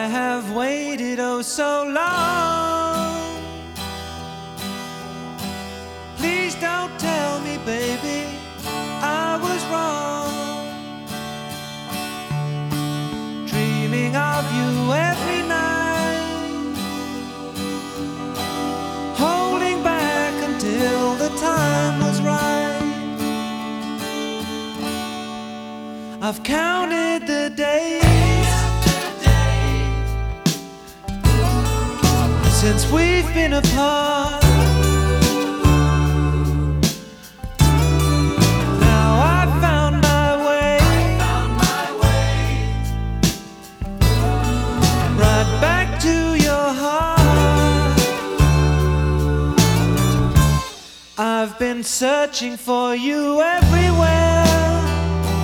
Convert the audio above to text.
I have waited oh so long. Please don't tell me, baby, I was wrong. Dreaming of you every night, holding back until the time was right. I've counted the days since we've been apart. Now I found my way right back to your heart. I've been searching for you everywhere.